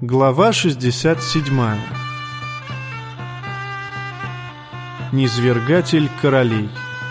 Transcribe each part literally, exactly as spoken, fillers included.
Глава шестьдесят седьмая. Низвергатель королей.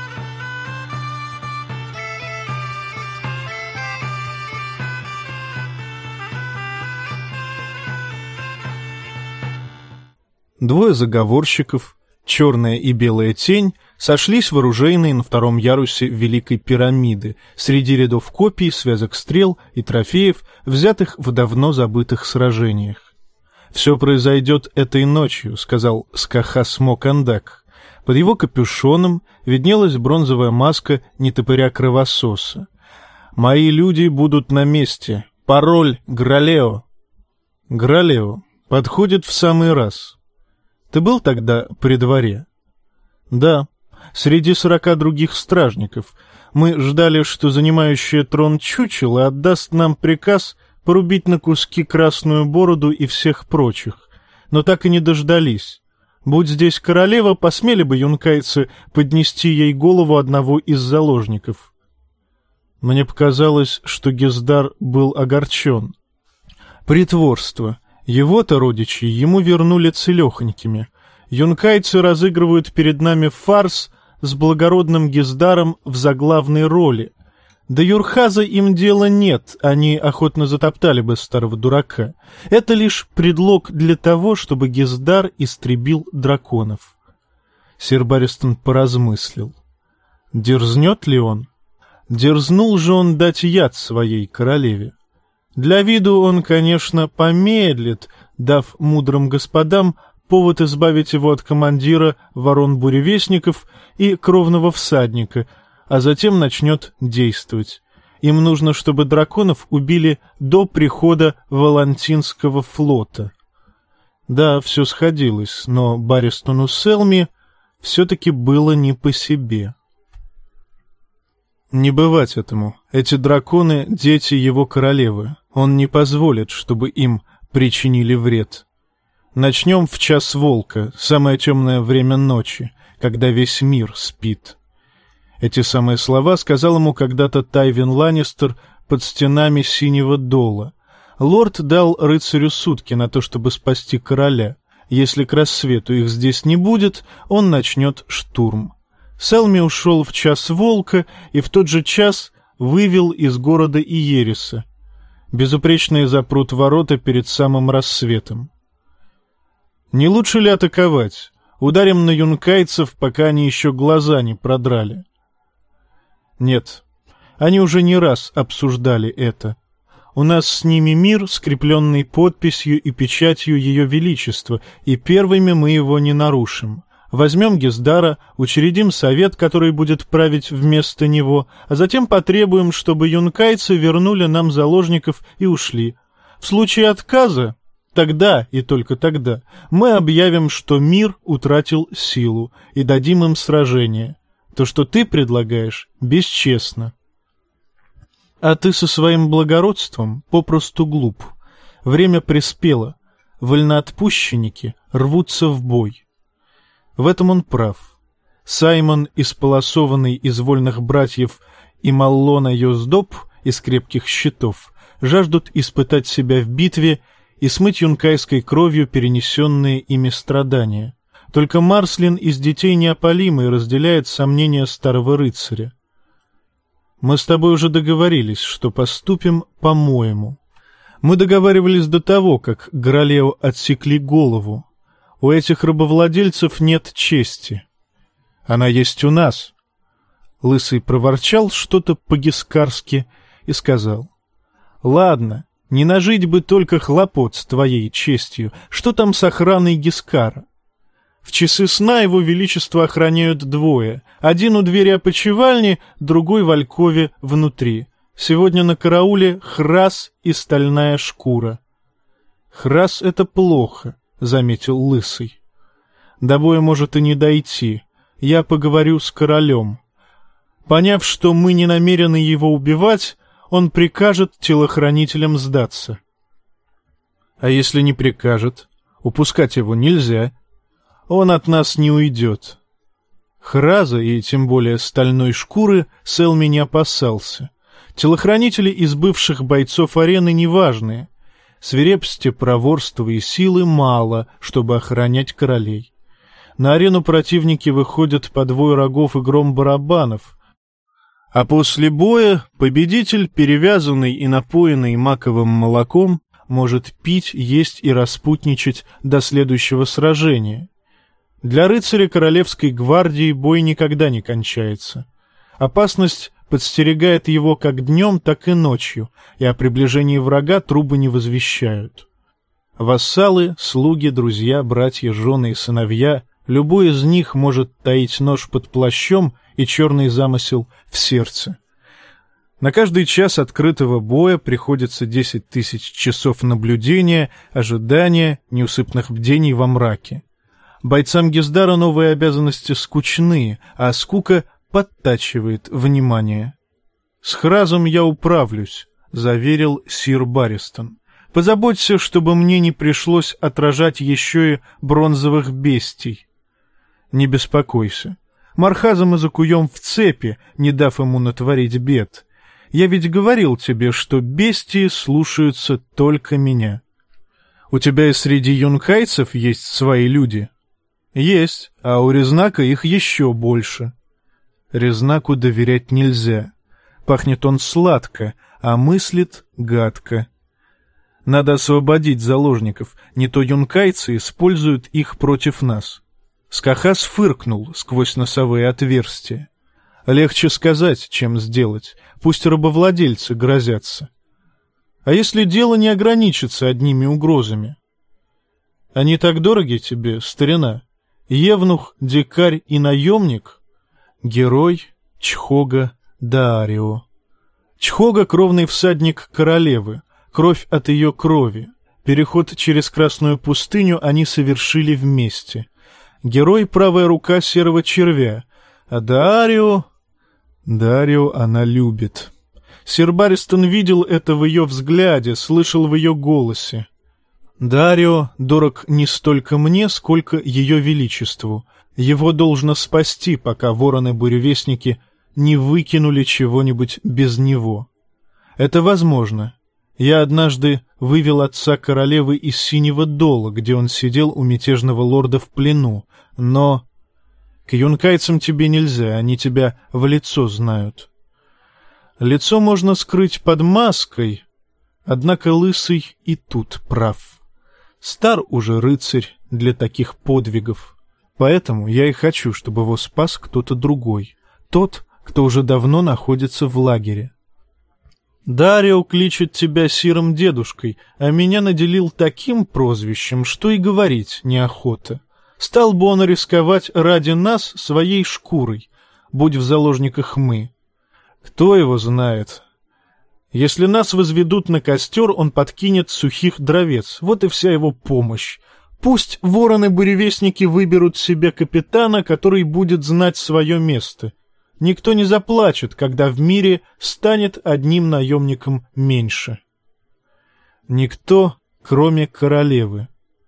Двое заговорщиков, черная и белая тень, сошлись в оружейной на втором ярусе Великой пирамиды, среди рядов копий, связок стрел и трофеев, взятых в давно забытых сражениях. «Все произойдет этой ночью», — сказал Скахас Мокандак. Под его капюшоном виднелась бронзовая маска нетопыря-кровососа. «Мои люди будут на месте. Пароль Гралео». «Гралео. Подходит в самый раз. Ты был тогда при дворе?» «Да. Среди сорока других стражников. Мы ждали, что занимающая трон чучело отдаст нам приказ порубить на куски Красную Бороду и всех прочих, но так и не дождались. Будь здесь королева, посмели бы юнкайцы поднести ей голову одного из заложников». Мне показалось, что Гиздар был огорчен. Притворство. Его-то родичи ему вернули целехонькими. Юнкайцы разыгрывают перед нами фарс с благородным Гиздаром в заглавной роли. До Юрхаза им дела нет, они охотно затоптали бы старого дурака. Это лишь предлог для того, чтобы Гиздар истребил драконов. Сир Барристон поразмыслил. Дерзнет ли он? Дерзнул же он дать яд своей королеве. Для виду он, конечно, помедлит, дав мудрым господам повод избавить его от командира ворон-буревестников и кровного всадника, а затем начнет действовать. Им нужно, чтобы драконов убили до прихода Валантинского флота. Да, все сходилось, но Барристону Селми все-таки было не по себе. Не бывать этому. Эти драконы — дети его королевы. Он не позволит, чтобы им причинили вред. Начнем в час волка, самое темное время ночи, когда весь мир спит. Эти самые слова сказал ему когда-то Тайвин Ланнистер под стенами Синего Дола. Лорд дал рыцарю сутки на то, чтобы спасти короля. Если к рассвету их здесь не будет, он начнет штурм. Селми ушел в час волка и в тот же час вывел из города Иериса. Безупречные запрут ворота перед самым рассветом. Не лучше ли атаковать? Ударим на юнкайцев, пока они еще глаза не продрали. Нет, они уже не раз обсуждали это. У нас с ними мир, скрепленный подписью и печатью Ее Величества, и первыми мы его не нарушим. Возьмем Гиздара, учредим совет, который будет править вместо него, а затем потребуем, чтобы юнкайцы вернули нам заложников и ушли. В случае отказа, тогда и только тогда, мы объявим, что мир утратил силу, и дадим им сражение. То, что ты предлагаешь, бесчестно. А ты со своим благородством попросту глуп. Время приспело. Вольноотпущенники рвутся в бой. В этом он прав. Саймон, исполосованный из вольных братьев, и Маллона Йоздоп из крепких щитов, жаждут испытать себя в битве и смыть юнкайской кровью перенесенные ими страдания. Только Марслин из детей неопалимый разделяет сомнения старого рыцаря. Мы с тобой уже договорились, что поступим по-моему. Мы договаривались до того, как Гралео отсекли голову. У этих рабовладельцев нет чести. Она есть у нас. Лысый проворчал что-то по-гискарски и сказал: ладно, не нажить бы только хлопот с твоей честью. Что там с охраной Гискара? В часы сна его величество охраняют двое. Один у двери опочивальни, другой в алькове внутри. Сегодня на карауле Храс и стальная шкура. Храс — это плохо, — заметил Лысый. До боя может и не дойти. Я поговорю с королем. Поняв, что мы не намерены его убивать, он прикажет телохранителям сдаться. А если не прикажет? Упускать его нельзя. Он от нас не уйдет. Храза, и тем более стальной шкуры, Селми не опасался. Телохранители из бывших бойцов арены неважные. Свирепости, проворства и силы мало, чтобы охранять королей. На арену противники выходят под вой рогов и гром барабанов, а после боя победитель, перевязанный и напоенный маковым молоком, может пить, есть и распутничать до следующего сражения. Для рыцаря королевской гвардии бой никогда не кончается. Опасность подстерегает его как днем, так и ночью, и о приближении врага трубы не возвещают. Вассалы, слуги, друзья, братья, жены и сыновья — любой из них может таить нож под плащом и черный замысел в сердце. На каждый час открытого боя приходится десять тысяч часов наблюдения, ожидания, неусыпных бдений во мраке. Бойцам Гездара новые обязанности скучны, а скука подтачивает внимание. «С Хразом я управлюсь», — заверил сир Барристон. «Позаботься, чтобы мне не пришлось отражать еще и бронзовых бестий». «Не беспокойся. Мархаза мы закуем в цепи, не дав ему натворить бед. Я ведь говорил тебе, что бестии слушаются только меня». «У тебя и среди юнкайцев есть свои люди?» «Есть, а у Резнака их еще больше». Резнаку доверять нельзя. Пахнет он сладко, а мыслит гадко. Надо освободить заложников, не то юнкайцы используют их против нас. Скахас фыркнул сквозь носовые отверстия. Легче сказать, чем сделать. Пусть рабовладельцы грозятся. А если дело не ограничится одними угрозами? Они так дороги тебе, старина? Евнух, дикарь и наемник? Герой Чхога Даарио. Чхога — кровный всадник королевы, кровь от ее крови. Переход через Красную пустыню они совершили вместе. Герой — правая рука серого червя, а Даарио... Даарио она любит. Сир Барристон видел это в ее взгляде, слышал в ее голосе. Даарио дорог не столько мне, сколько ее величеству. Его должно спасти, пока вороны-буревестники не выкинули чего-нибудь без него. Это возможно. Я однажды вывел отца королевы из Синего Дола, где он сидел у мятежного лорда в плену, но... К юнкайцам тебе нельзя, они тебя в лицо знают. Лицо можно скрыть под маской, однако лысый и тут прав. Стар уже рыцарь для таких подвигов. Поэтому я и хочу, чтобы его спас кто-то другой, тот, кто уже давно находится в лагере. Дарио кличет тебя сиром дедушкой, а меня наделил таким прозвищем, что и говорить неохота. Стал бы он рисковать ради нас своей шкурой, будь в заложниках мы. Кто его знает? Если нас возведут на костер, он подкинет сухих дровец, вот и вся его помощь. Пусть вороны-буревестники выберут себе капитана, который будет знать свое место. Никто не заплачет, когда в мире станет одним наемником меньше. Никто, кроме королевы.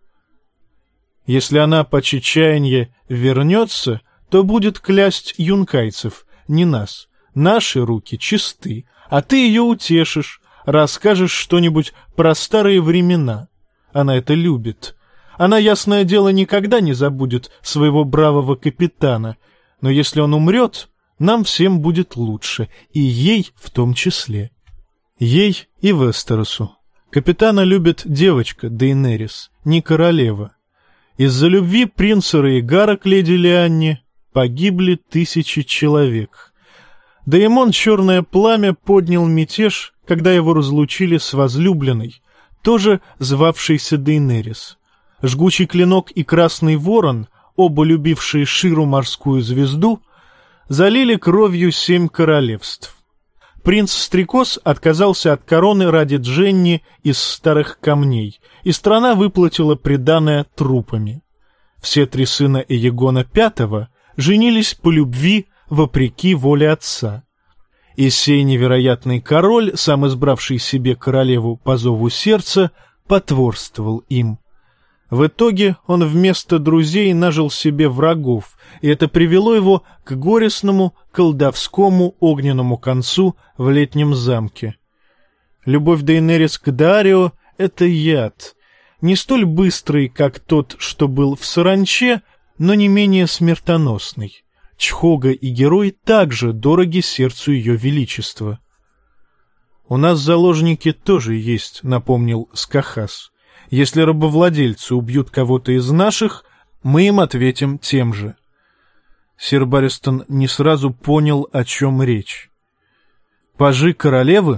Если она по чечаянье вернется, то будет клясть юнкайцев, не нас. Наши руки чисты, а ты ее утешишь, расскажешь что-нибудь про старые времена. Она это любит. Она, ясное дело, никогда не забудет своего бравого капитана, но если он умрет, нам всем будет лучше, и ей в том числе. Ей и Вестеросу. Капитана любит девочка Дейнерис, не королева. Из-за любви принца Рейгара к леди Лианне погибли тысячи человек. Даэмон Черное Пламя поднял мятеж, когда его разлучили с возлюбленной, тоже звавшейся Дейнерис. Жгучий Клинок и Красный Ворон, оба любившие Ширу Морскую Звезду, залили кровью семь королевств. Принц Стрекоз отказался от короны ради Дженни из старых камней, и страна выплатила приданое трупами. Все три сына Эегона Пятого женились по любви вопреки воле отца. И сей невероятный король, сам избравший себе королеву по зову сердца, потворствовал им. В итоге он вместо друзей нажил себе врагов, и это привело его к горестному, колдовскому, огненному концу в летнем замке. Любовь Дейнерис к Дарио — это яд, не столь быстрый, как тот, что был в саранче, но не менее смертоносный. Чхога и герой также дороги сердцу ее величества. «У нас заложники тоже есть», — напомнил Скахас. «Если рабовладельцы убьют кого-то из наших, мы им ответим тем же». Сир Барристон не сразу понял, о чем речь. «Пажи королевы?»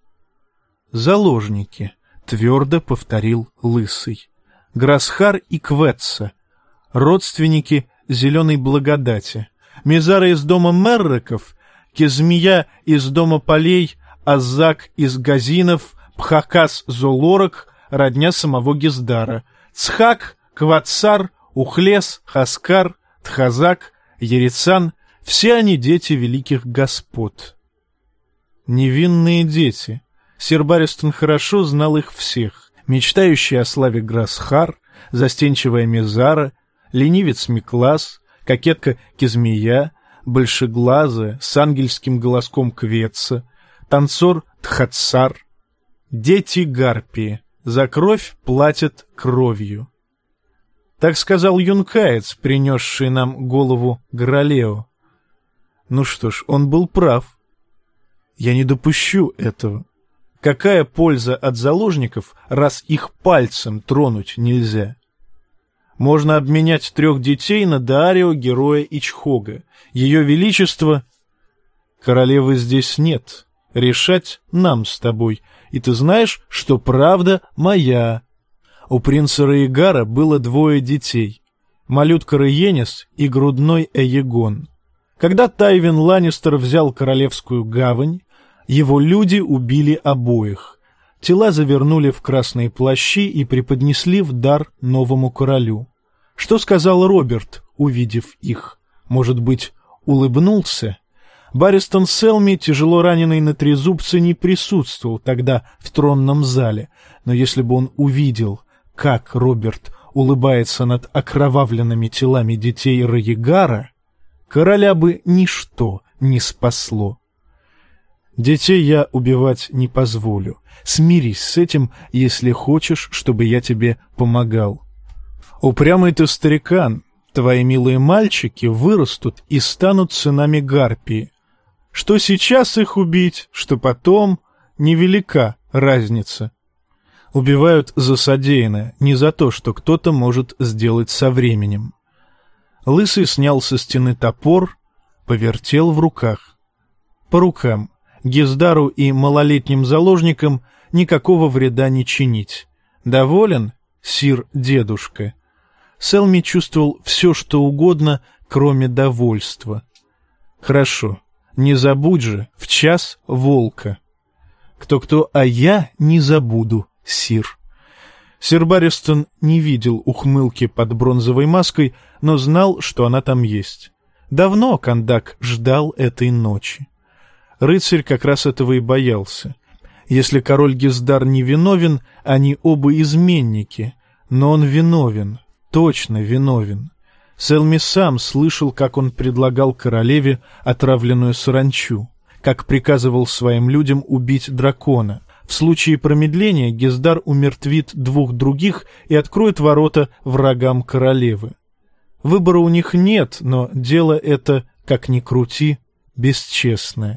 «Заложники», — твердо повторил Лысый. «Грасхар и Кветса, родственники Зеленой Благодати, Мизара из дома Мерреков, Кезмия из дома Полей, Азак из Газинов, Пхакас Золорок, родня самого Гиздара, Цхак, Кватсар, Ухлес, Хаскар, Тхазак, Ерицан — все они дети великих господ». Невинные дети. Сир Барристон хорошо знал их всех. Мечтающий о славе Грасхар, застенчивая Мизара, ленивец Миклас, кокетка Кезмия, большеглазая, с ангельским голоском Кветса, танцор Тхатсар. Дети Гарпии. За кровь платят кровью. Так сказал юнкаец, принесший нам голову Гралео. Ну что ж, он был прав. Я не допущу этого. Какая польза от заложников, раз их пальцем тронуть нельзя? Можно обменять трех детей на Даарио, Героя и Чхога. Ее величество... Королевы здесь нет. Решать нам с тобой. И ты знаешь, что правда моя. У принца Раигара было двое детей. Малютка Рейенис и грудной Эегон. Когда Тайвин Ланнистер взял королевскую гавань, его люди убили обоих. Тела завернули в красные плащи и преподнесли в дар новому королю. Что сказал Роберт, увидев их? Может быть, улыбнулся? Барристон Селми, тяжело раненый на трезубце, не присутствовал тогда в тронном зале, но если бы он увидел, как Роберт улыбается над окровавленными телами детей Раигара, короля бы ничто не спасло. Детей я убивать не позволю. Смирись с этим, если хочешь, чтобы я тебе помогал. Упрямый ты старикан, твои милые мальчики вырастут и станут сынами Гарпии. Что сейчас их убить, что потом, невелика разница. Убивают за содеянное, не за то, что кто-то может сделать со временем. Лысый снял со стены топор, повертел в руках. По рукам. Гиздару и малолетним заложникам никакого вреда не чинить. Доволен, сир-дедушка? Селми чувствовал все, что угодно, кроме довольства. Хорошо, не забудь же, в час волка. Кто-кто, а я не забуду, сир. Сир Барристон не видел ухмылки под бронзовой маской, но знал, что она там есть. Давно Кандак ждал этой ночи. Рыцарь как раз этого и боялся. Если король Гиздар не виновен, они оба изменники, но он виновен, точно виновен. Селми сам слышал, как он предлагал королеве отравленную саранчу, как приказывал своим людям убить дракона. В случае промедления Гиздар умертвит двух других и откроет ворота врагам королевы. Выбора у них нет, но дело это, как ни крути, бесчестное.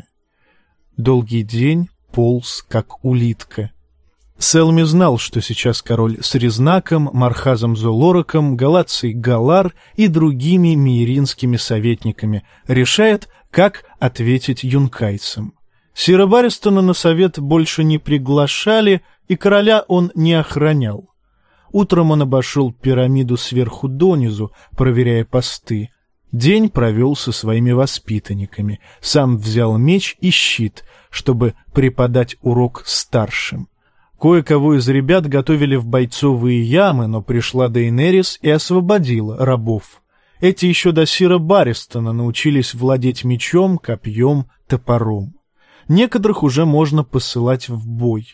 Долгий день полз, как улитка. Селми знал, что сейчас король с Резнаком, Мархазом Золороком, Галацией Галар и другими миеринскими советниками решает, как ответить юнкайцам. Сира Барристона на совет больше не приглашали, и короля он не охранял. Утром он обошел пирамиду сверху донизу, проверяя посты. День провел со своими воспитанниками, сам взял меч и щит, чтобы преподать урок старшим. Кое-кого из ребят готовили в бойцовые ямы, но пришла Дейнерис и освободила рабов. Эти еще до сира Барристона научились владеть мечом, копьем, топором. Некоторых уже можно посылать в бой.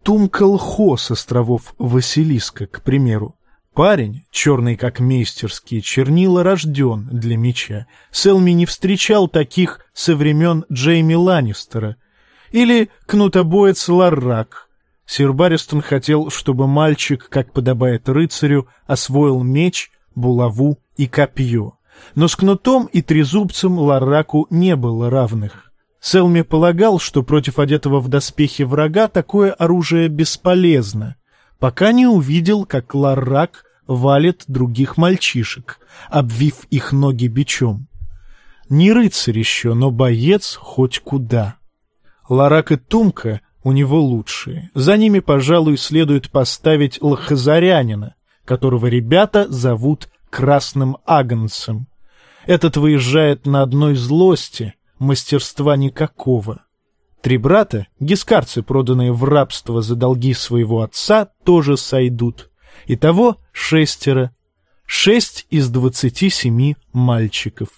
Тумкалхо с островов Василиска, к примеру. Парень, черный как мейстерские чернила, рожден для меча. Селми не встречал таких со времен Джейми Ланнистера. Или кнутобоец Ларрак. Сир Барристон хотел, чтобы мальчик, как подобает рыцарю, освоил меч, булаву и копье. Но с кнутом и трезубцем Ларраку не было равных. Селми полагал, что против одетого в доспехи врага такое оружие бесполезно, пока не увидел, как Ларрак валит других мальчишек, обвив их ноги бичом. Не рыцарь еще, но боец хоть куда. Ларрак и Тумка у него лучшие. За ними, пожалуй, следует поставить лохозарянина, которого ребята зовут Красным Агнцем. Этот выезжает на одной злости, мастерства никакого. Три брата, гискарцы, проданные в рабство за долги своего отца, тоже сойдут. Итого шестеро. Шесть из двадцати семи мальчиков.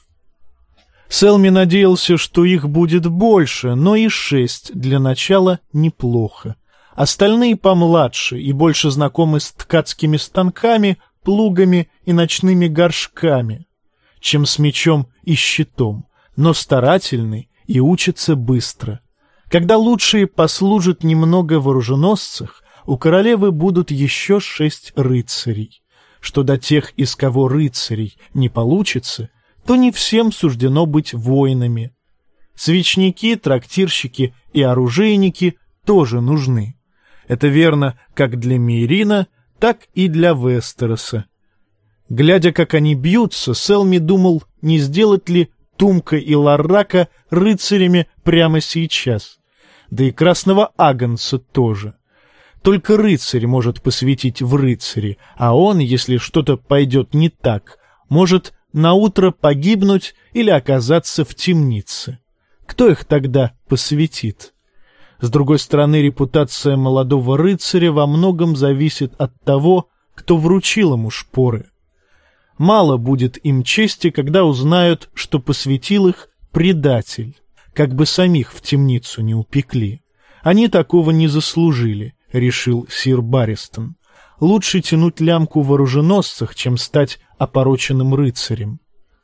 Селми надеялся, что их будет больше, но и шесть для начала неплохо. Остальные помладше и больше знакомы с ткацкими станками, плугами и ночными горшками, чем с мечом и щитом, но старательны и учатся быстро. Когда лучшие послужат немного в оруженосцах, у королевы будут еще шесть рыцарей. Что до тех, из кого рыцарей не получится, то не всем суждено быть воинами. Свечники, трактирщики и оружейники тоже нужны. Это верно как для Мейрина, так и для Вестероса. Глядя, как они бьются, Селми думал, не сделать ли Тумка и Ларрака рыцарями прямо сейчас. Да и Красного Агнца тоже. Только рыцарь может посвятить в рыцари, а он, если что-то пойдет не так, может наутро погибнуть или оказаться в темнице. Кто их тогда посвятит? С другой стороны, репутация молодого рыцаря во многом зависит от того, кто вручил ему шпоры. Мало будет им чести, когда узнают, что посвятил их предатель, как бы самих в темницу не упекли. Они такого не заслужили, решил сир Барристон. Лучше тянуть лямку в оруженосцах, чем стать опороченным рыцарем.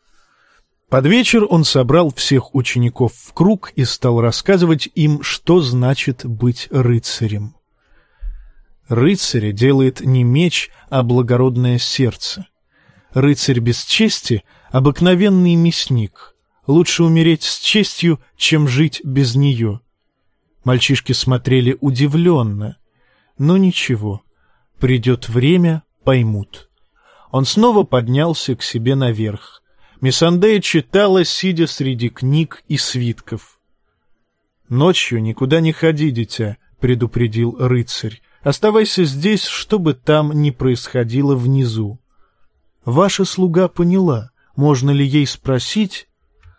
Под вечер он собрал всех учеников в круг и стал рассказывать им, что значит быть рыцарем. Рыцаря делает не меч, а благородное сердце. Рыцарь без чести — обыкновенный мясник. Лучше умереть с честью, чем жить без нее. Мальчишки смотрели удивленно, но ничего. Придет время — поймут. Он снова поднялся к себе наверх. Миссандея читала, сидя среди книг и свитков. «Ночью никуда не ходи, дитя», — предупредил рыцарь. «Оставайся здесь, что бы там ни происходило внизу». «Ваша слуга поняла. Можно ли ей спросить?»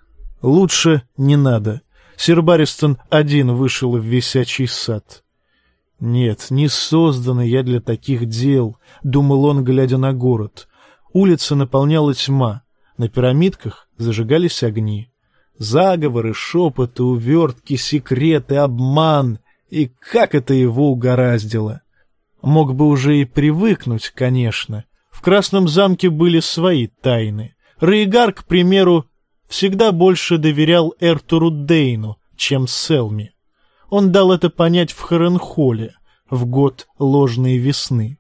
«Лучше не надо. Сир Барристон один вышел в висячий сад». «Нет, не создан я для таких дел», — думал он, глядя на город. Улица наполняла тьма, на пирамидках зажигались огни. Заговоры, шепоты, увертки, секреты, обман. И как это его угораздило! Мог бы уже и привыкнуть, конечно. В Красном замке были свои тайны. Рейгар, к примеру, всегда больше доверял Эртуру Дейну, чем Селми. Он дал это понять в Харенхолле, в год ложной весны.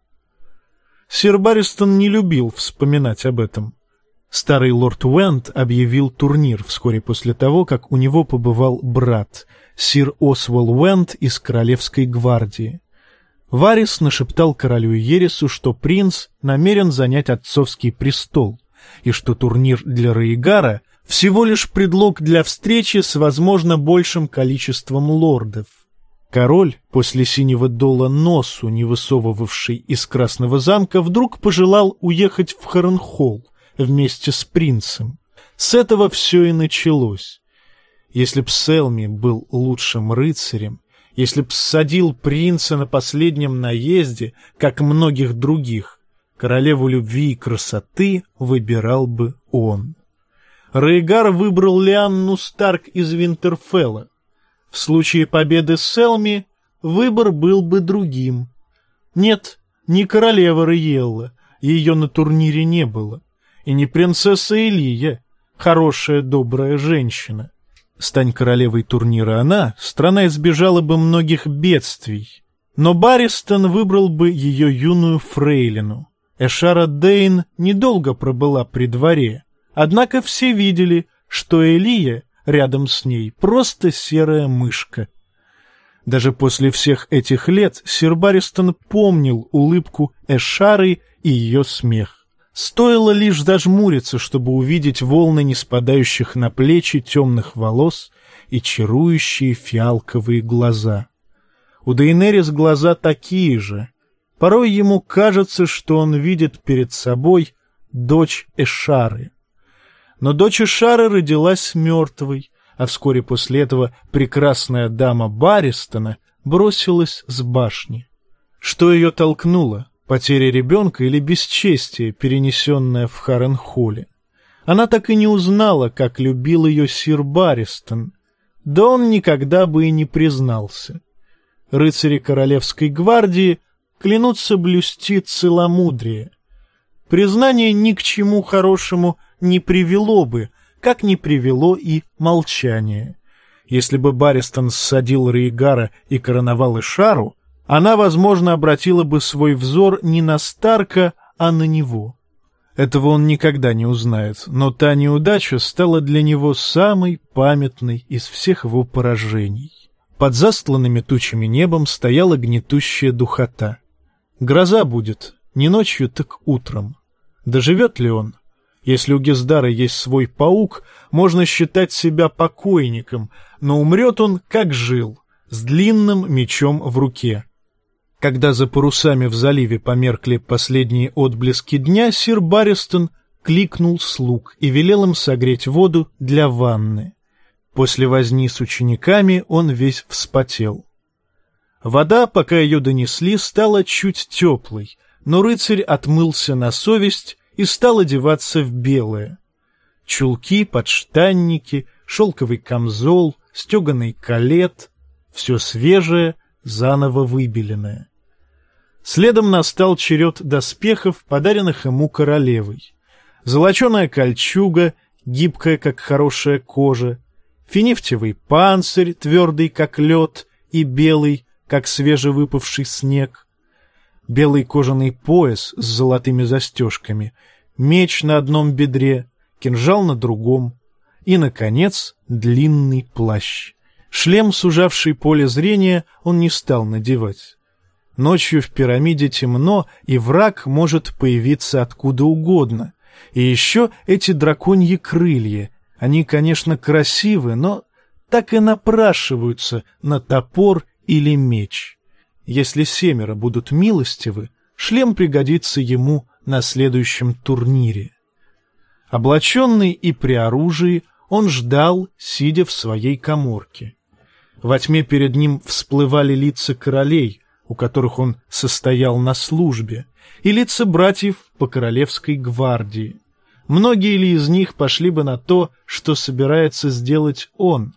Сир Барристон не любил вспоминать об этом. Старый лорд Уэнд объявил турнир вскоре после того, как у него побывал брат, сир Освал Уэнд из Королевской гвардии. Варис нашептал королю Ересу, что принц намерен занять отцовский престол, и что турнир для Рейгара — всего лишь предлог для встречи с, возможно, большим количеством лордов. Король, после синего дола носу, не высовывавший из Красного замка, вдруг пожелал уехать в Харенхолл вместе с принцем. С этого все и началось. Если б Селми был лучшим рыцарем, если б ссадил принца на последнем наезде, как многих других, королеву любви и красоты выбирал бы он. Рейгар выбрал Лианну Старк из Винтерфелла. В случае победы Селми выбор был бы другим. Нет, не королева Риелла, ее на турнире не было, и не принцесса Элия, хорошая добрая женщина. Стань королевой турнира она, страна избежала бы многих бедствий. Но Барристон выбрал бы ее юную фрейлину. Эшара Дейн недолго пробыла при дворе, однако все видели, что Элия рядом с ней просто серая мышка. Даже после всех этих лет сир Барристон помнил улыбку Эшары и ее смех. Стоило лишь зажмуриться, чтобы увидеть волны неспадающих на плечи темных волос и чарующие фиалковые глаза. У Дейенерис глаза такие же. Порой ему кажется, что он видит перед собой дочь Эшары. Но дочь Эшары родилась мертвой, а вскоре после этого прекрасная дама Барристона бросилась с башни. Что ее толкнуло? Потеря ребенка или бесчестие, перенесенное в Харренхолле? Она так и не узнала, как любил ее сир Барристон, да он никогда бы и не признался. Рыцари Королевской гвардии клянутся блюсти целомудрие. Признание ни к чему хорошему не привело бы, как не привело и молчание. Если бы Барристон ссадил Рейгара и короновал Эшару, она, возможно, обратила бы свой взор не на Старка, а на него. Этого он никогда не узнает, но та неудача стала для него самой памятной из всех его поражений. Под застланными тучами небом стояла гнетущая духота. Гроза будет, не ночью, так утром. Доживет ли он? Если у Гездара есть свой паук, можно считать себя покойником, но умрет он, как жил, с длинным мечом в руке. Когда за парусами в заливе померкли последние отблески дня, сир Барристон кликнул слуг и велел им согреть воду для ванны. После возни с учениками он весь вспотел. Вода, пока ее донесли, стала чуть теплой, но рыцарь отмылся на совесть и стал одеваться в белое. Чулки, подштанники, шелковый камзол, стеганый калет — все свежее, заново выбеленное. Следом настал черед доспехов, подаренных ему королевой. Золоченая кольчуга, гибкая, как хорошая кожа, финифтевый панцирь, твердый, как лед, и белый, как свежевыпавший снег, белый кожаный пояс с золотыми застежками, меч на одном бедре, кинжал на другом и, наконец, длинный плащ. Шлем, сужавший поле зрения, он не стал надевать. Ночью в пирамиде темно, и враг может появиться откуда угодно. И еще эти драконьи крылья. Они, конечно, красивы, но так и напрашиваются на топор или меч. Если семеро будут милостивы, шлем пригодится ему на следующем турнире. Облаченный и при оружии, он ждал, сидя в своей каморке. Во тьме перед ним всплывали лица королей, у которых он состоял на службе, и лица братьев по королевской гвардии. Многие ли из них пошли бы на то, что собирается сделать он?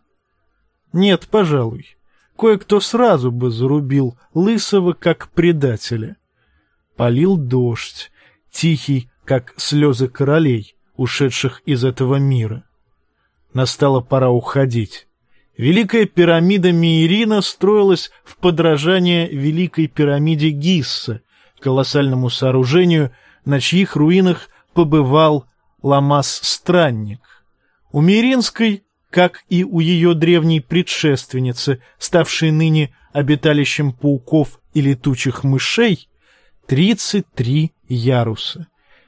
Нет, пожалуй. Кое-кто сразу бы зарубил Лысого как предателя. Полил дождь, тихий, как слезы королей, ушедших из этого мира. Настала пора уходить. Великая пирамида Миирина строилась в подражание Великой пирамиде Гисса, колоссальному сооружению, на чьих руинах побывал Ламас-странник. У Мииринской, как и у ее древней предшественницы, ставшей ныне обиталищем пауков и летучих мышей, тридцать три яруса.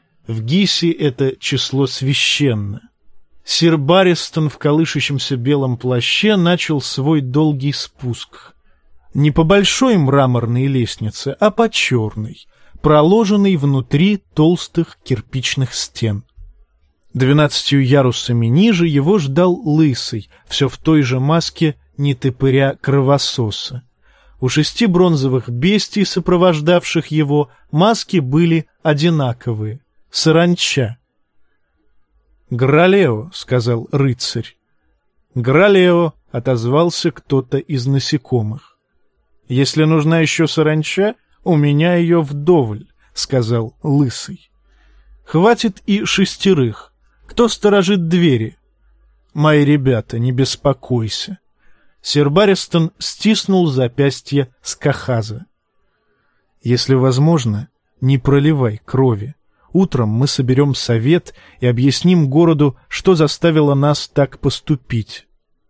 В Гиссе это число священно. Сир Барристон в колышущемся белом плаще начал свой долгий спуск. Не по большой мраморной лестнице, а по черной, проложенной внутри толстых кирпичных стен. Двенадцатью ярусами ниже его ждал Лысый, все в той же маске нетопыря-кровососа. У шести бронзовых бестий, сопровождавших его, маски были одинаковые — саранча. «Гралео», — сказал рыцарь. «Гралео», — отозвался кто-то из насекомых. «Если нужна еще саранча, у меня ее вдоволь», — сказал Лысый. «Хватит и шестерых. Кто сторожит двери?» «Мои ребята, не беспокойся». Сир Барристон стиснул запястье Скахаза. Если возможно, не проливай крови. Утром мы соберем совет и объясним городу, что заставило нас так поступить.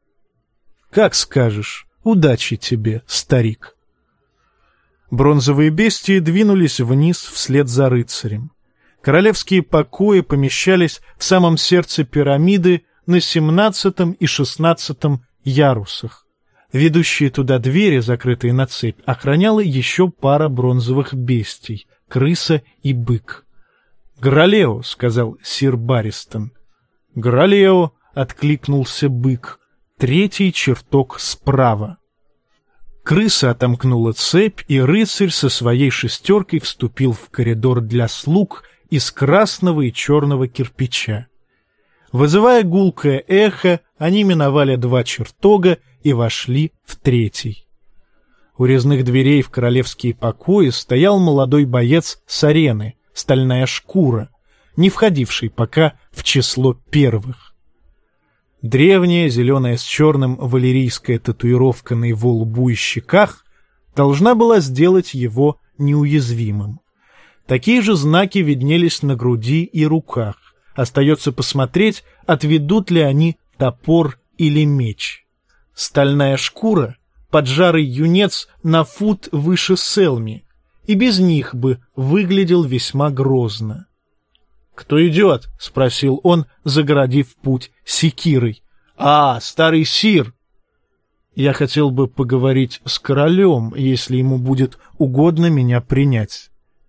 Как скажешь, удачи тебе, старик. Бронзовые бестии двинулись вниз вслед за рыцарем. Королевские покои помещались в самом сердце пирамиды на семнадцатом и шестнадцатом ярусах. Ведущие туда двери, закрытые на цепь, охраняла еще пара бронзовых бестий — крыса и бык. «Гралео», — сказал сир Барристон. «Гралео», — откликнулся бык, — «третий чертог справа». Крыса отомкнула цепь, и рыцарь со своей шестеркой вступил в коридор для слуг из красного и черного кирпича. Вызывая гулкое эхо, они миновали два чертога и вошли в третий. У резных дверей в королевские покои стоял молодой боец с арены, стальная шкура, не входивший пока в число первых. Древняя, зеленая с черным валерийская татуировка на его лбу и щеках должна была сделать его неуязвимым. Такие же знаки виднелись на груди и руках. Остается посмотреть, отведут ли они топор или меч. Стальная шкура — поджарый юнец на фут выше Селми, и без них бы выглядел весьма грозно. «Кто идет?» — спросил он, загородив путь секирой. «А, старый сир!» «Я хотел бы поговорить с королем, если ему будет угодно меня принять».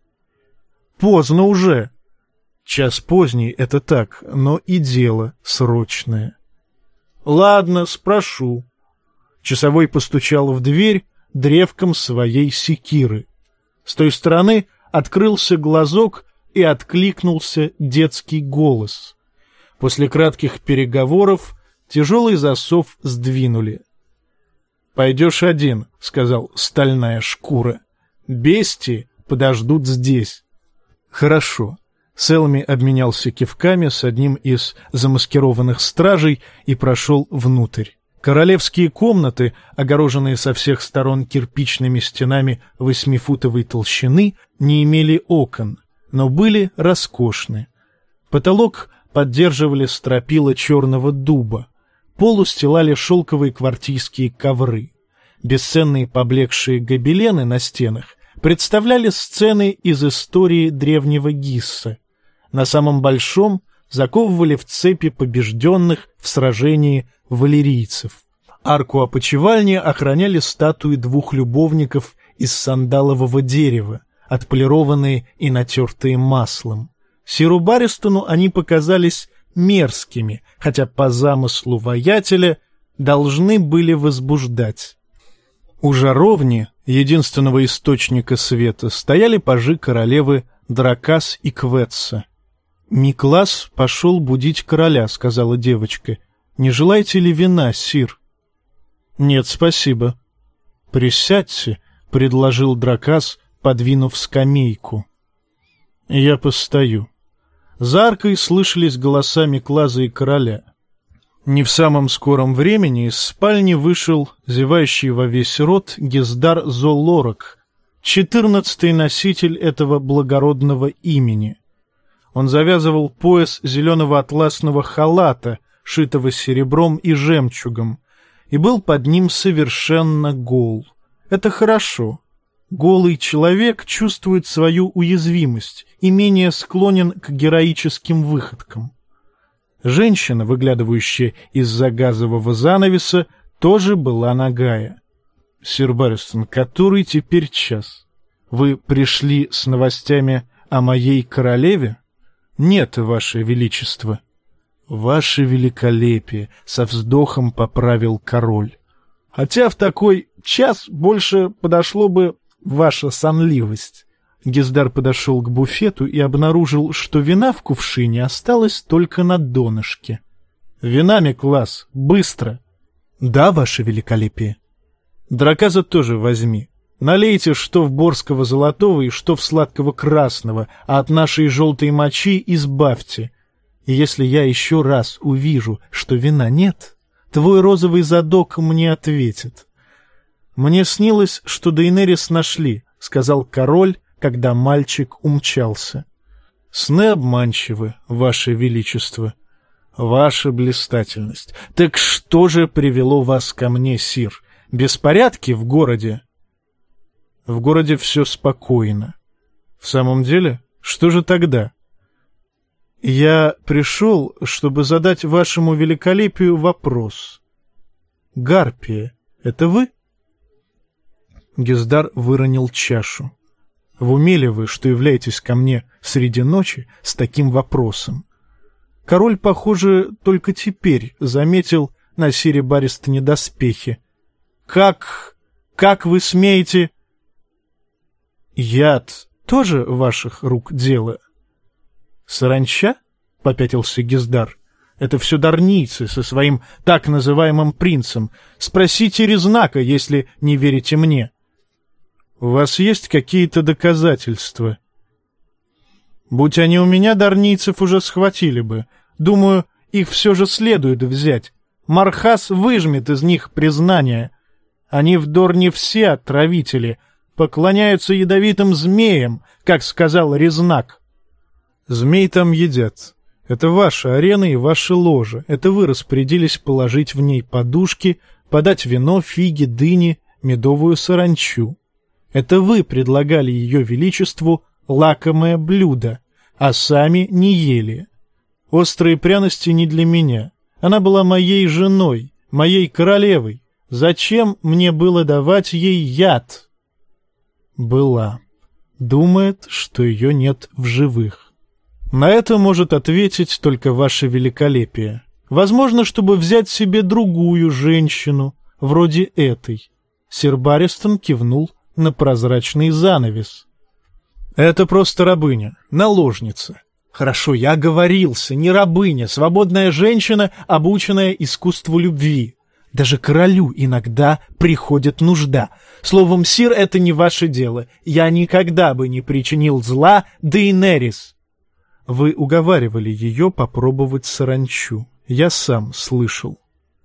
«Поздно уже!» «Час поздний — это так, но и дело срочное». «Ладно, спрошу». Часовой постучал в дверь древком своей секиры. С той стороны открылся глазок, и откликнулся детский голос. После кратких переговоров тяжелый засов сдвинули. «Пойдешь один», — сказал стальная шкура. «Бестии подождут здесь». «Хорошо». Селми обменялся кивками с одним из замаскированных стражей и прошел внутрь. Королевские комнаты, огороженные со всех сторон кирпичными стенами восьмифутовой толщины, не имели окон, но были роскошны. Потолок поддерживали стропила черного дуба, пол устилали шелковые квартийские ковры. Бесценные поблекшие гобелены на стенах представляли сцены из истории древнего Гисса. На самом большом заковывали в цепи побежденных в сражении валерийцев. Арку опочивальни охраняли статуи двух любовников из сандалового дерева, отполированные и натертые маслом. Сиру Барристону они показались мерзкими, хотя по замыслу воятеля должны были возбуждать. У жаровни, единственного источника света, стояли пажи королевы Дракас и Кветса. «Миклас пошел будить короля», — сказала девочка. «Не желаете ли вина, сир?» «Нет, спасибо». «Присядьте», — предложил Дракас, подвинув скамейку. «Я постою». За аркой слышались голоса Миклаза и короля. Не в самом скором времени из спальни вышел зевающий во весь рот Гиздар Золорок, четырнадцатый носитель этого благородного имени. Он завязывал пояс зеленого атласного халата, шитого серебром и жемчугом, и был под ним совершенно гол. Это хорошо. Голый человек чувствует свою уязвимость и менее склонен к героическим выходкам. Женщина, выглядывающая из-за газового занавеса, тоже была нагая. «Сир Барристон, который теперь час? Вы пришли с новостями о моей королеве?» «Нет, Ваше Величество». «Ваше великолепие», — со вздохом поправил король. «Хотя в такой час больше подошло бы ваша сонливость». Гиздар подошел к буфету и обнаружил, что вина в кувшине осталась только на донышке. «Вина, Миклас, быстро!» «Да, ваше великолепие». «Драказа тоже возьми. Налейте что в борского золотого и что в сладкого красного, а от нашей желтой мочи избавьте. И если я еще раз увижу, что вина нет, твой розовый задок мне ответит». «Мне снилось, что Дейнерис нашли», — сказал король, когда мальчик умчался. Сны обманчивы, ваше величество, ваша блистательность. Так что же привело вас ко мне, сир? Беспорядки в городе? В городе все спокойно. В самом деле, что же тогда? Я пришел, чтобы задать вашему великолепию вопрос. Гарпия, это вы? Гиздар выронил чашу. В уме ли вы, что являетесь ко мне среди ночи с таким вопросом? Король, похоже, только теперь заметил на сире Баристоне доспехи. Как... как вы смеете... Яд тоже ваших рук дело? Саранча? — попятился Гиздар. Это все дарнийцы со своим так называемым принцем. Спросите Резнака, если не верите мне. У вас есть какие-то доказательства? Будь они у меня, дарнийцев уже схватили бы. Думаю, их все же следует взять. Мархас выжмет из них признание. Они в Дорне все отравители, поклоняются ядовитым змеям, как сказал Резнак. Змей там едят. Это ваша арена и ваше ложе. Это вы распорядились положить в ней подушки, подать вино, фиги, дыни, медовую саранчу. Это вы предлагали ее величеству лакомое блюдо, а сами не ели. Острые пряности не для меня. Она была моей женой, моей королевой. Зачем мне было давать ей яд? Была. Думает, что ее нет в живых. На это может ответить только ваше великолепие. Возможно, чтобы взять себе другую женщину, вроде этой. Сир Барристон кивнул на прозрачный занавес. Это просто рабыня, наложница. Хорошо, я оговорился, не рабыня, свободная женщина, обученная искусству любви. Даже королю иногда приходит нужда. Словом, сир, это не ваше дело. Я никогда бы не причинил зла Дейенерис. Вы уговаривали ее попробовать саранчу. Я сам слышал.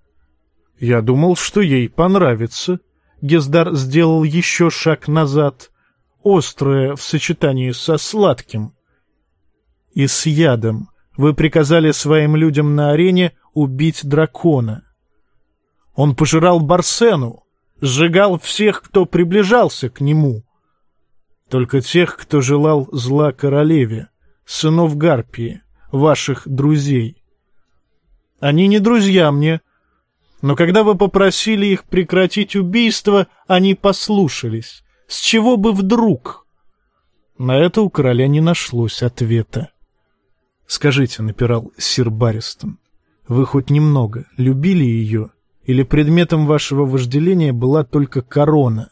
Я думал, что ей понравится. Гиздар сделал еще шаг назад. Острое в сочетании со сладким. И с ядом. Вы приказали своим людям на арене убить дракона. Он пожирал Барсену, сжигал всех, кто приближался к нему. Только тех, кто желал зла королеве, сынов Гарпии, ваших друзей. Они не друзья мне, но когда вы попросили их прекратить убийство, они послушались. С чего бы вдруг? На это у короля не нашлось ответа. Скажите, — напирал сир Барристон, — вы хоть немного любили ее, или предметом вашего вожделения была только корона?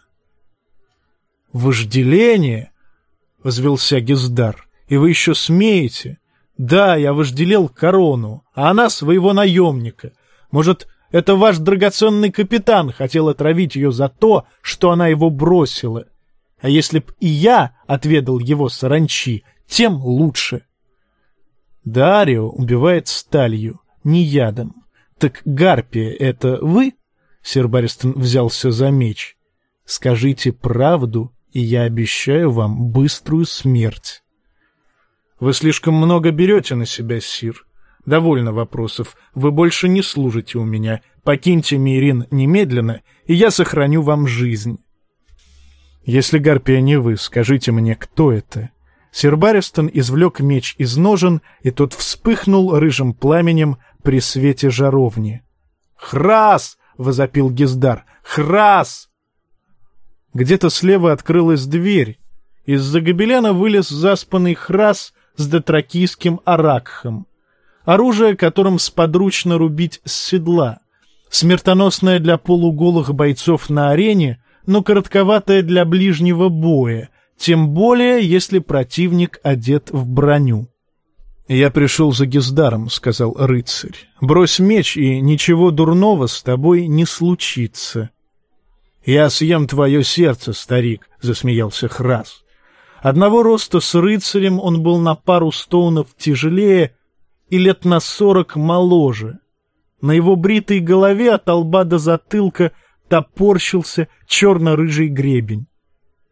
Вожделение? — возвелся Гиздар. И вы еще смеете? Да, я вожделел корону, а она своего наемника. Может, это ваш драгоценный капитан хотел отравить ее за то, что она его бросила. А если б и я отведал его саранчи, тем лучше. Дарио убивает сталью, не ядом. Так Гарпия — это вы? Сир Барристон взялся за меч. Скажите правду, и я обещаю вам быструю смерть. Вы слишком много берете на себя, сир. Довольно вопросов. Вы больше не служите у меня. Покиньте Мейрин немедленно, и я сохраню вам жизнь. Если Гарпия не вы, скажите мне, кто это? Сир Барристон извлек меч из ножен, и тот вспыхнул рыжим пламенем при свете жаровни. «Храс!» — возопил Гиздар. «Храс!» Где-то слева открылась дверь. Из-за гобелена вылез заспанный Храс с дотракийским аракхом. Оружие, которым сподручно рубить с седла. Смертоносное для полуголых бойцов на арене, но коротковатое для ближнего боя, тем более, если противник одет в броню. «Я пришел за Гиздаром», — сказал рыцарь. «Брось меч, и ничего дурного с тобой не случится». «Я съем твое сердце, старик», — засмеялся Храс. Одного роста с рыцарем он был на пару стоунов тяжелее и лет на сорок моложе. На его бритой голове от лба до затылка топорщился черно-рыжий гребень.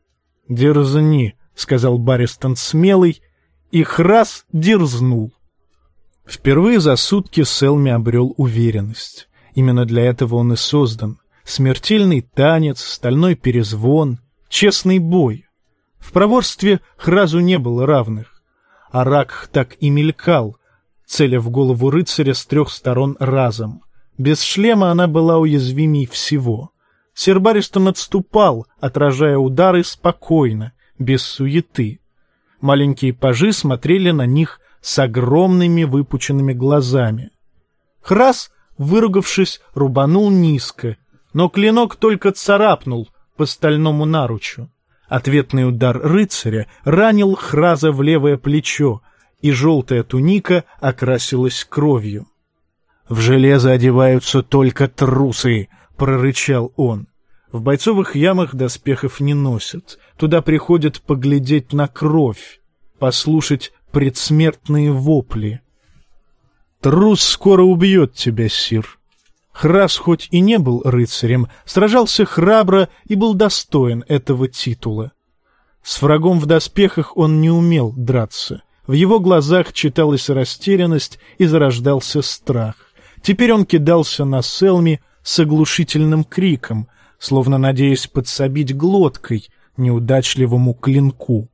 «Дерзни», — сказал Барристон смелый, и Храс дерзнул. Впервые за сутки Селми обрел уверенность. Именно для этого он и создан. Смертельный танец, стальной перезвон, честный бой. В проворстве Хразу не было равных. Аракх так и мелькал, целя в голову рыцаря с трех сторон разом. Без шлема она была уязвимей всего. Сир Барристон отступал, отражая удары спокойно, без суеты. Маленькие пажи смотрели на них с огромными выпученными глазами. Храс, выругавшись, рубанул низко, но клинок только царапнул по стальному наручу. Ответный удар рыцаря ранил Храза в левое плечо, и желтая туника окрасилась кровью. «В железо одеваются только трусы», — прорычал он. В бойцовых ямах доспехов не носят. Туда приходят поглядеть на кровь, послушать предсмертные вопли. «Трус скоро убьет тебя, сир». Храс хоть и не был рыцарем, сражался храбро и был достоин этого титула. С врагом в доспехах он не умел драться. В его глазах читалась растерянность и зарождался страх. Теперь он кидался на Селми с оглушительным криком, словно надеясь подсобить глоткой неудачливому клинку.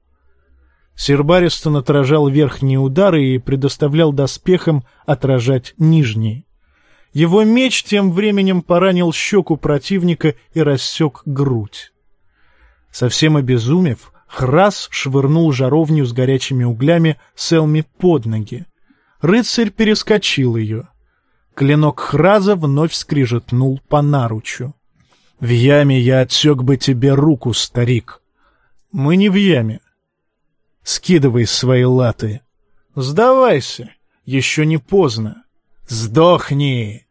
Сир Барристон отражал верхние удары и предоставлял доспехам отражать нижние. Его меч тем временем поранил щеку противника и рассек грудь. Совсем обезумев, Храс швырнул жаровню с горячими углями Селми под ноги. Рыцарь перескочил ее. Клинок Храза вновь скрижетнул по наручу. «В яме я отсек бы тебе руку, старик». «Мы не в яме». «Скидывай свои латы». «Сдавайся, еще не поздно». «Сдохни!»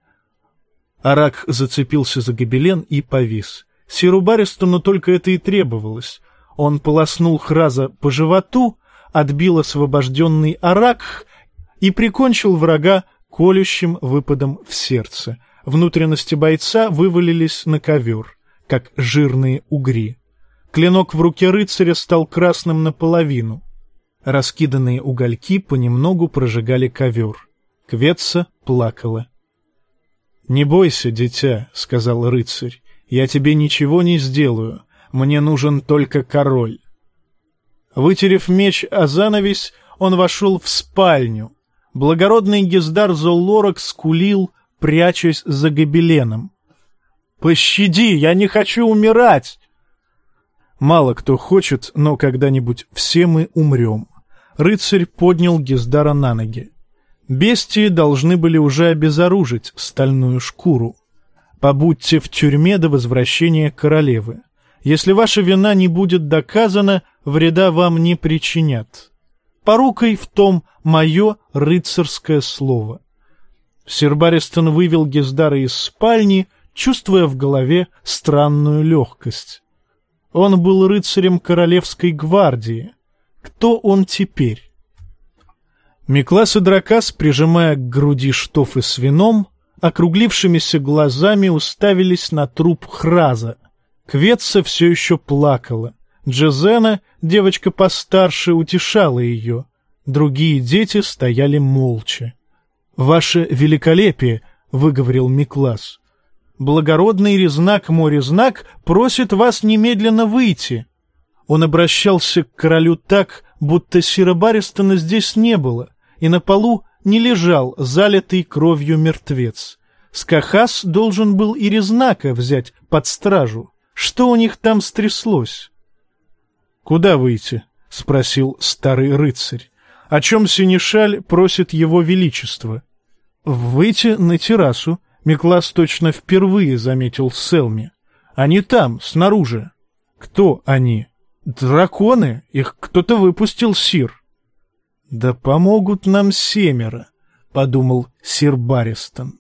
Аракх зацепился за гобелен и повис. Сиру Барристону только это и требовалось. Он полоснул Храза по животу, отбил освобожденный Аракх и прикончил врага колющим выпадом в сердце. Внутренности бойца вывалились на ковер, как жирные угри. Клинок в руке рыцаря стал красным наполовину. Раскиданные угольки понемногу прожигали ковер. Кветса плакала. «Не бойся, дитя», — сказал рыцарь, — «я тебе ничего не сделаю, мне нужен только король». Вытерев меч о занавесь, он вошел в спальню. Благородный Гиздар Золлорак скулил, прячась за гобеленом. «Пощади, я не хочу умирать!» Мало кто хочет, но когда-нибудь все мы умрем. Рыцарь поднял Гиздара на ноги. Бестии должны были уже обезоружить стальную шкуру. Побудьте в тюрьме до возвращения королевы. Если ваша вина не будет доказана, вреда вам не причинят. Порукой в том мое рыцарское слово. Сир Барристон вывел Гиздара из спальни, чувствуя в голове странную легкость. Он был рыцарем королевской гвардии. Кто он теперь? Миклас и Дракас, прижимая к груди штофы с вином, округлившимися глазами уставились на труп Храза. Кветса все еще плакала. Джезена, девочка постарше, утешала ее. Другие дети стояли молча. «Ваше великолепие», — выговорил Миклас, — «благородный Резнак мой Резнак просит вас немедленно выйти». Он обращался к королю так, будто сира Барристона здесь не было, и на полу не лежал залитый кровью мертвец. Скахас должен был и Резнака взять под стражу. Что у них там стряслось? «Куда выйти?» — спросил старый рыцарь. «О чем синешаль просит его величество?» «Выйти на террасу», — Миклас точно впервые заметил Селми. «Они там, снаружи». «Кто они?» «Драконы. Их кто-то выпустил, сир». «Да помогут нам семеро», — подумал сир Барристон.